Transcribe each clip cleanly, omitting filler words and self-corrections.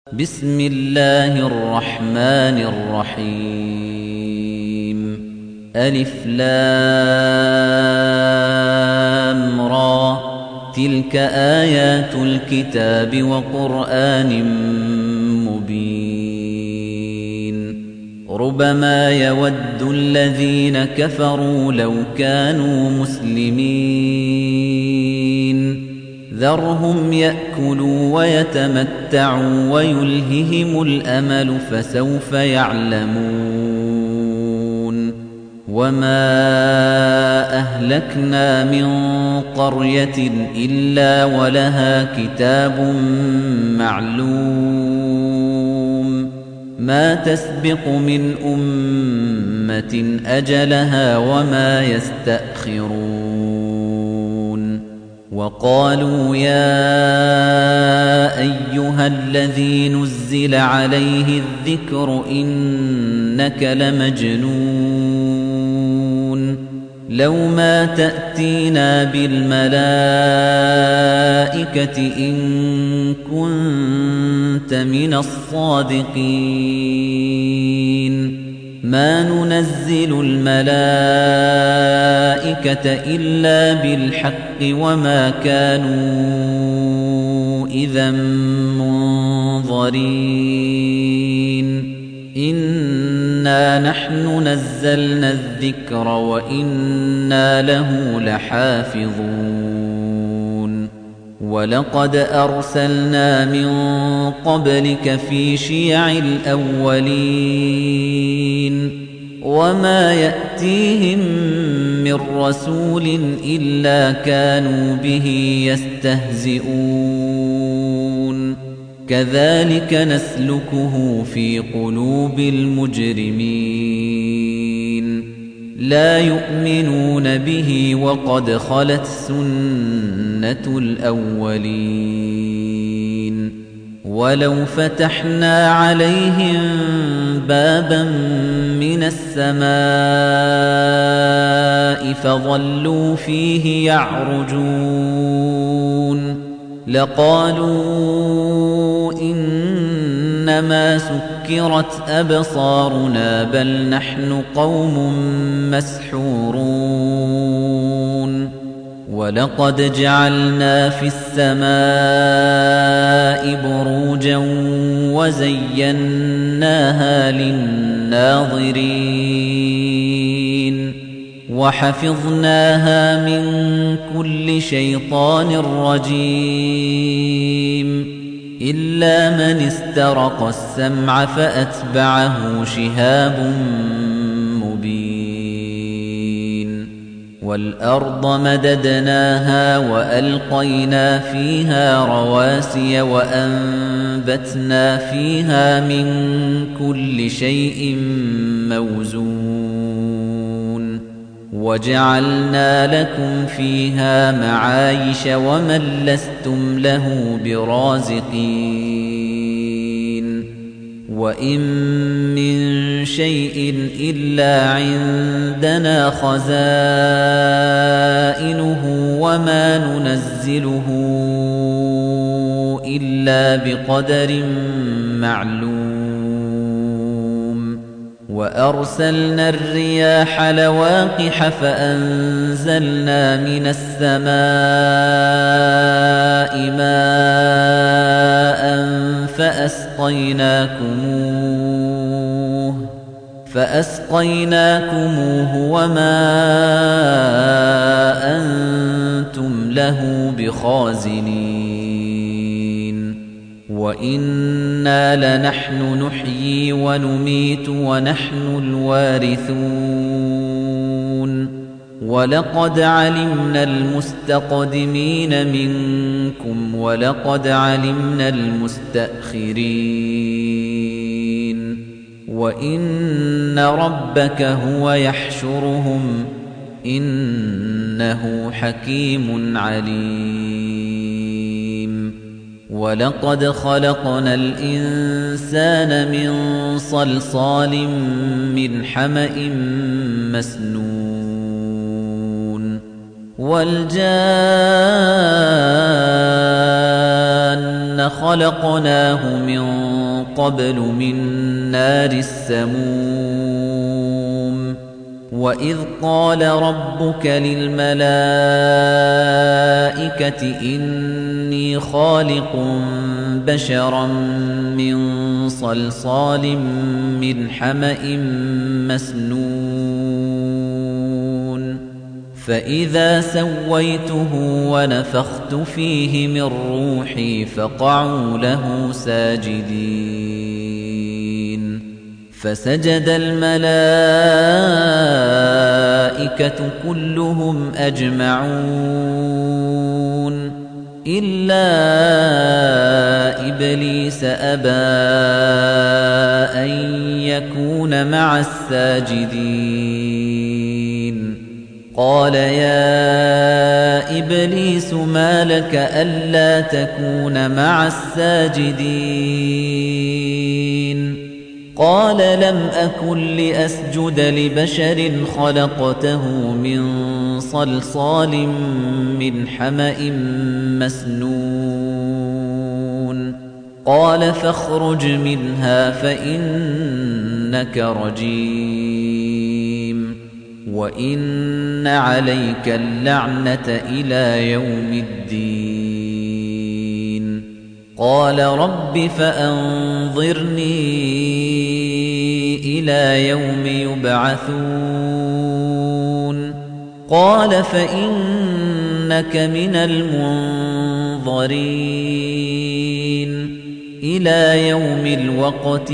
بسم الله الرحمن الرحيم ألف لام را تلك آيات الكتاب وقرآن مبين ربما يود الذين كفروا لو كانوا مسلمين ذرهم يأكلوا ويتمتعوا ويلههم الأمل فسوف يعلمون وما أهلكنا من قرية إلا ولها كتاب معلوم ما تسبق من أمة أجلها وما يستأخرون وقالوا يا أيها الذي نزل عليه الذكر إنك لمجنون لو ما تأتينا بالملائكة إن كنت من الصادقين ما ننزل الملائكة إلا بالحق وما كانوا إذا منظرين إنا نحن نزلنا الذكر وإنا له لحافظون ولقد أرسلنا من قبلك في شيع الأولين وما يأتيهم من رسول إلا كانوا به يستهزئون كذلك نسلكه في قلوب المجرمين لا يؤمنون به وقد خلت سنة الأولين ولو فتحنا عليهم بابا من السماء فظلوا فيه يعرجون لقالوا إنما سكرت أبصارنا بل نحن قوم مسحورون ولقد جعلنا في السماء بروجا وزيناها للناظرين وحفظناها من كل شيطان رجيم إلا من استرق السمع فأتبعه شهاب مبين والأرض مددناها وألقينا فيها رواسي وأنبتنا فيها من كل شيء موزون وجعلنا لكم فيها معايش ومن لستم له برازقين وإن من شيء إلا عندنا خزائنه وما ننزله إلا بقدر معلوم وأرسلنا الرياح لواقح فأنزلنا من السماء ماء فأسقيناكموه وما أنتم له بخازنين وإنا لنحن نحيي ونميت ونحن الوارثون ولقد علمنا المستقدمين منكم ولقد علمنا المستأخرين وإن ربك هو يحشرهم إنه حكيم عليم ولقد خلقنا الإنسان من صلصال من حمأ مسنون وَالْجَانَّ خَلَقْنَاهُ مِن قَبْلُ مِن نَّارِ السَّمُومِ وَإِذْ قَالَ رَبُّكَ لِلْمَلَائِكَةِ إِنِّي خَالِقٌ بَشَرًا مِّن صَلْصَالٍ مِّنْ حَمَإٍ مَّسْنُونٍ فَإِذَا سَوَّيْتُهُ وَنَفَخْتُ فِيهِ مِن رُّوحِي فَقَعُوا لَهُ سَاجِدِينَ فَسَجَدَ الْمَلَائِكَةُ كُلُّهُمْ أَجْمَعُونَ إِلَّا إِبْلِيسَ أَبَىٰ أَن يَكُونَ مَعَ السَّاجِدِينَ قَالَ يَا إِبْلِيسُ مَا لَكَ أَلَّا تَكُونَ مَعَ السَّاجِدِينَ قَالَ لَمْ أَكُن لِّأَسْجُدَ لِبَشَرٍ خَلَقْتَهُ مِن صَلْصَالٍ مِّنْ حَمَإٍ مَّسْنُونٍ قَالَ فَاخْرُجْ مِنْهَا فَإِنَّكَ رَجِيمٌ وَإِنَّ عَلَيْكَ اللَّعْنَةَ إِلَىٰ يَوْمِ الدِّينِ قَالَ رَبِّ فَأَنظِرْنِي إِلَىٰ يَوْمِ يُبْعَثُونَ قَالَ فَإِنَّكَ مِنَ الْمُنظَرِينَ إِلَىٰ يَوْمِ الْوَقْتِ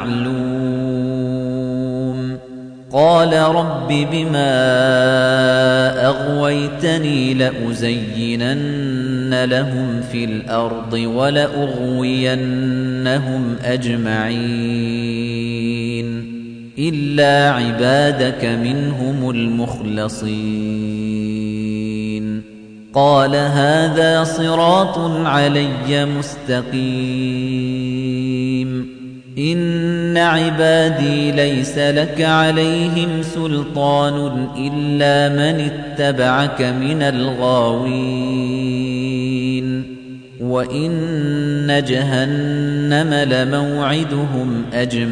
الْمَعْلُومِ قَالَ رَبِّ بِمَا أَغْوَيْتَنِي لَأُزَيِّنَنَّ لَهُمْ فِي الْأَرْضِ وَلَأُغْوِيَنَّهُمْ أَجْمَعِينَ إِلَّا عِبَادَكَ مِنْهُمُ الْمُخْلَصِينَ قَالَ هَذَا صِرَاطٌ عَلَيَّ مُسْتَقِيمٌ إِنَّ عِبَادِي لَيْسَ لَكَ عَلَيْهِمْ سُلْطَانٌ إِلَّا مَنِ اتَّبَعَكَ مِنَ الْغَاوِينَ وَإِنَّ جَهَنَّمَ لَمَوْعِدُهُمْ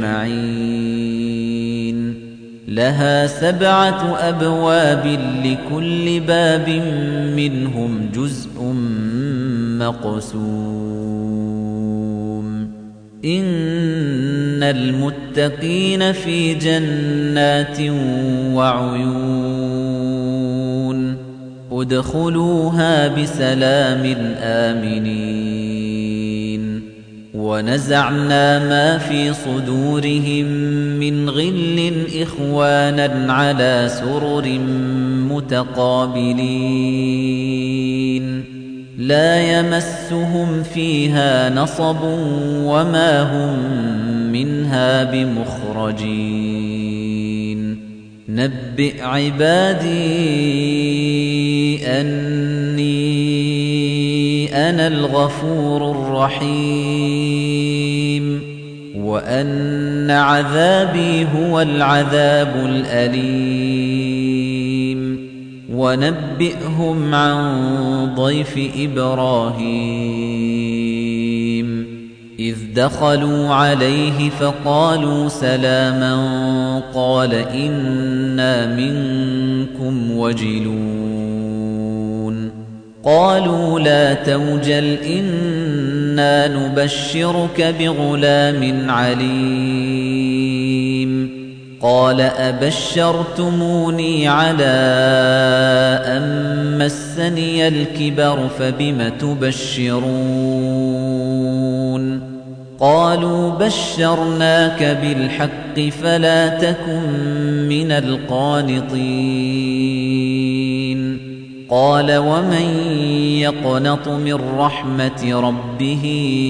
أَجْمَعِينَ لَهَا 7 أَبْوَابٍ لِكُلِّ بَابٍ مِّنْهُمْ جُزْءٌ مَّقْسُومٌ إِنَّ الْمُتَّقِينَ فِي جَنَّاتٍ وَعُيُونٍ ادْخُلُوهَا بِسَلَامٍ آمِنِينَ وَنَزَعْنَا مَا فِي صُدُورِهِم مِّنْ غِلٍّ إِخْوَانًا عَلَىٰ سُرُرٍ مُّتَقَابِلِينَ لَا يَمَسُّهُمْ فِيهَا نَصَبٌ وَمَا هُم مِّنْهَا بِمُخْرَجِينَ نَبِّئْ عِبَادِي أَنِّي أَنَا الْغَفُورُ الرَّحِيمُ وَأَنَّ عَذَابِي هُوَ الْعَذَابُ الْأَلِيمُ وَنَبِّئْهُمْ عَن ضَيْفِ إِبْرَاهِيمَ إِذْ دَخَلُوا عَلَيْهِ فَقَالُوا سَلَامًا قَالَ إِنَّا مِنكُمْ وَجِلُونَ قَالُوا لَا تَوْجَلْ إِنَّا نُبَشِّرُكَ بِغُلَامٍ عَلِيمٍ قَالَ أَبَشَّرْتُمُونِي عَلَىٰ أَن مَّسَّنِيَ الْكِبَرُ فَبِمَ تُبَشِّرُونَ قَالُوا بَشَّرْنَاكَ بِالْحَقِّ فَلَا تَكُن مِّنَ الْقَانِطِينَ قَالَ وَمَن يَقْنَطُ مِن رَّحْمَةِ رَبِّهِ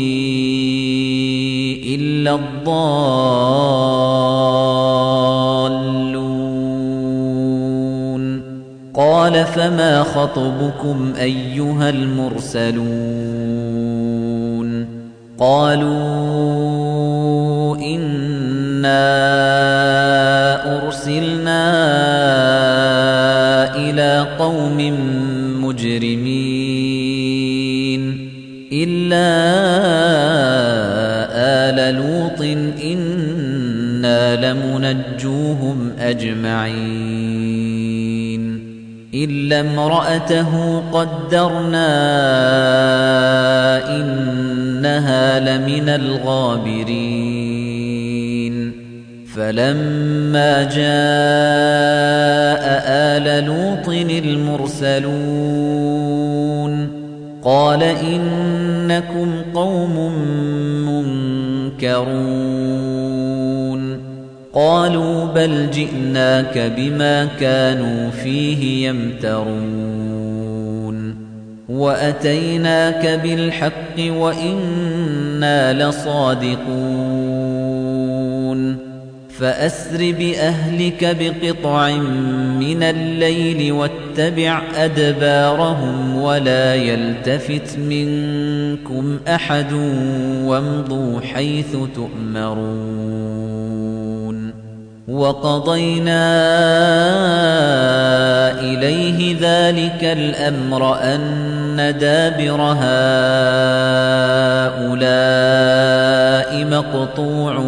إِلَّا الضَّالُّونَ قَالَ فَمَا خَطْبُكُمْ أَيُّهَا الْمُرْسَلُونَ قَالُوا إِنَّا أُرْسِلْنَا إِلَىٰ قَوْمٍ لوط إنا لمنجوهم أجمعين إلا امرأته قدرنا إنها لمن الغابرين فلما جاء آل لوط المرسلون قال إنكم قوم منكرون قالوا بل جئناك بما كانوا فيه يمترون وأتيناك بالحق وإنا لصادقون فأسر بأهلك بقطع من الليل واتبع أدبارهم ولا يلتفت منكم أحد وامضوا حيث تؤمرون وقضينا إليه ذلك الأمر أن دابر هؤلاء مقطوع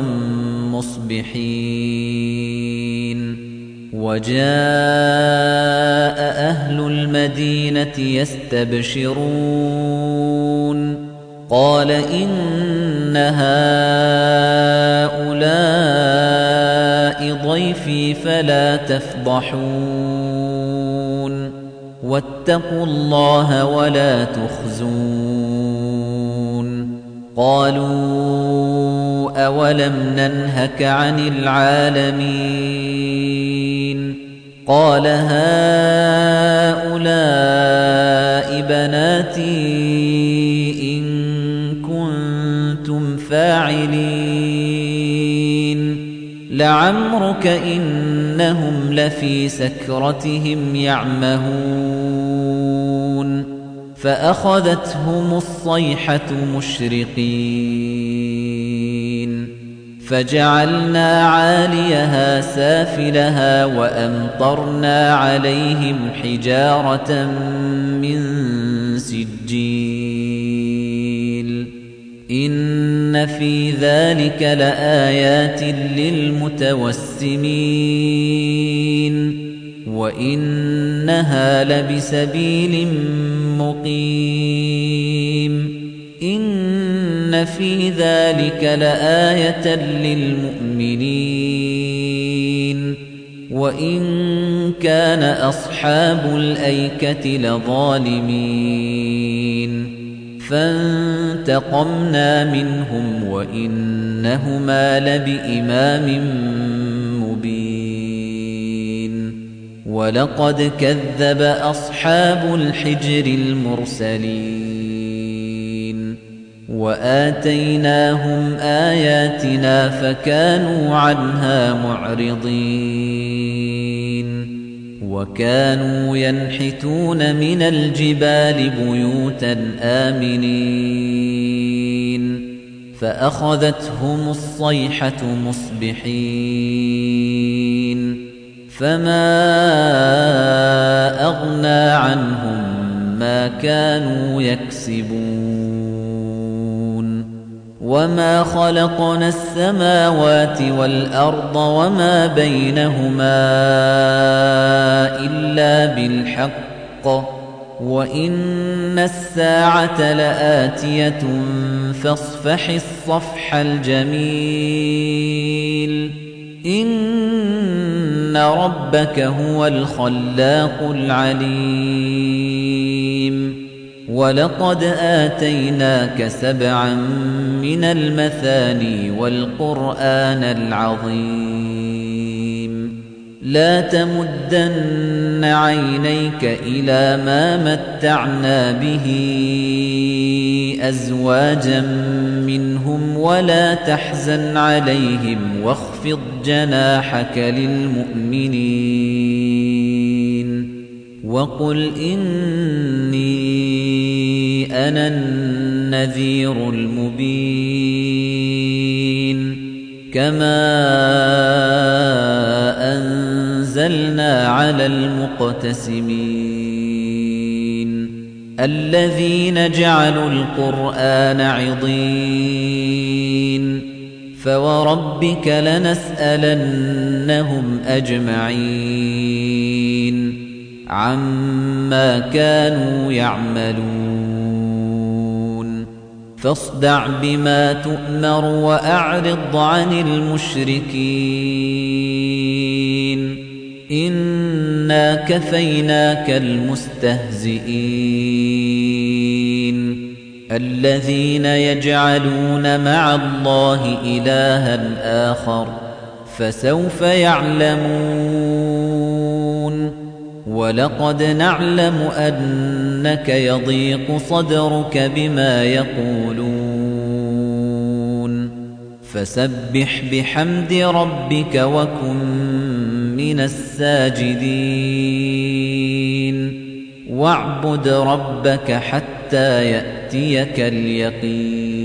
مصبحين وجاء أهل المدينة يستبشرون قال إن هؤلاء ضيفي فلا تفضحون واتقوا الله ولا تخزون قالوا أولم ننهك عن العالمين قال هؤلاء بناتي إن كنتم فاعلين لعمرك إنهم لفي سكرتهم يعمهون فأخذتهم الصيحة مشرقين فجعلنا عاليها سافلها وأمطرنا عليهم حجارة من سجيل إن في ذلك لآيات للمتوسمين وإنها لبسبيل مقيم إن في ذلك لآية للمؤمنين وإن كان أصحاب الأيكة لظالمين فانتقمنا منهم وإنهما لبإمام مبين ولقد كذب أصحاب الحجر المرسلين وآتيناهم آياتنا فكانوا عنها معرضين وكانوا ينحتون من الجبال بيوتا آمنين فأخذتهم الصيحة مصبحين فما أغنى عنهم ما كانوا يكسبون وما خلقنا السماوات والأرض وما بينهما إلا بالحق وإن الساعة لآتية فاصفح الصفح الجميل إن ربك هو الخلاق العليم ولقد آتيناك 7 من المثاني والقرآن العظيم لا تمدن عينيك إلى ما متعنا به أزواجا منهم ولا تحزن عليهم واخفض جناحك للمؤمنين وقل إني أنا النذير المبين كما أنزلنا على المقتسمين الذين جعلوا القرآن عضين فوربك لنسألنهم أجمعين عما كانوا يعملون فاصدع بما تؤمر وأعرض عن المشركين إنا كفيناك المستهزئين الذين يجعلون مع الله إلها آخر فسوف يعلمون ولقد نعلم أنك يضيق صدرك بما يقولون فسبح بحمد ربك وكن من الساجدين واعبد ربك حتى يأتيك اليقين